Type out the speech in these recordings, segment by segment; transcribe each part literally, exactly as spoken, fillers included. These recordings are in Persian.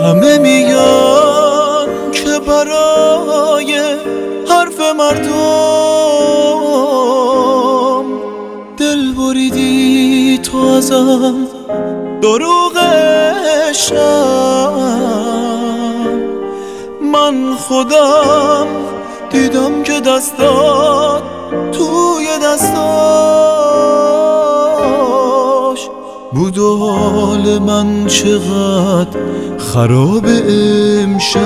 همه میگن که برای حرف مردم دل بریدی تو ازم، دروغشم. من خودم دیدم که دستات توی دستاش بود و حال من چقدر خراب امشب.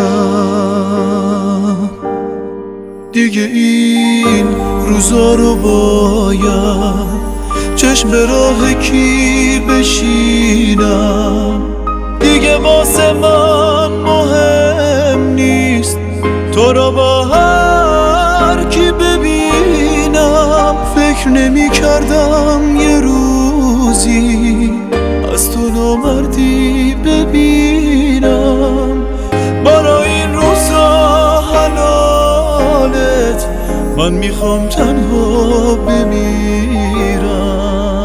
دیگه این روزا رو باید چشم به راه کی بشینم. دیگه واسه من مهم نیست تو رو با هر کی ببینم. فکر نمی کردم یه روزی از تو نامردی ببینم. برای این روزا حلالت من میخوام تنها بمیرم.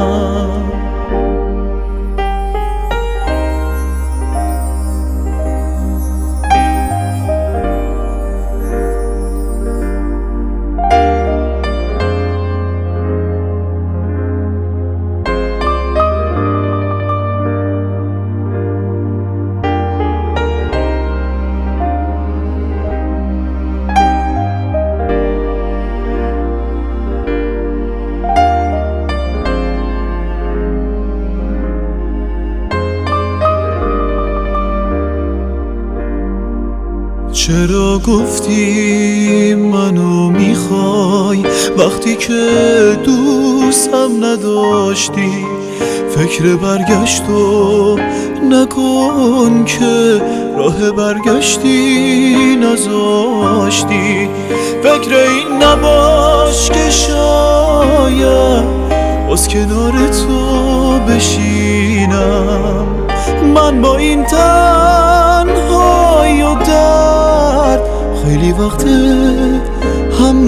چرا گفتی منو میخوای وقتی که دوستم نداشتی؟ فکر برگشتو نکن که راه برگشتی نذاشتی. فکر این نباش که شاید باز کنار تو بشینم. من با این تنهایی و درد خیلی وقت هم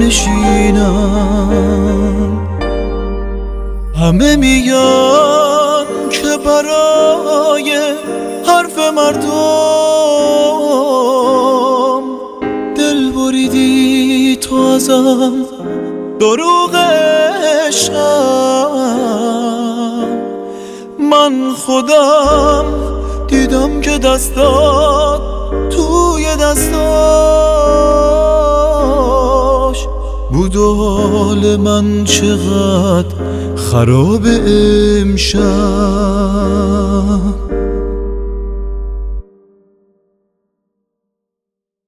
نشینم. همه میگن که برای حرف مردم دل بریدی تو ازم، دروغشم. من خودم دیدم که دستات توی دستاش بود و حال من چقدر خراب امشب.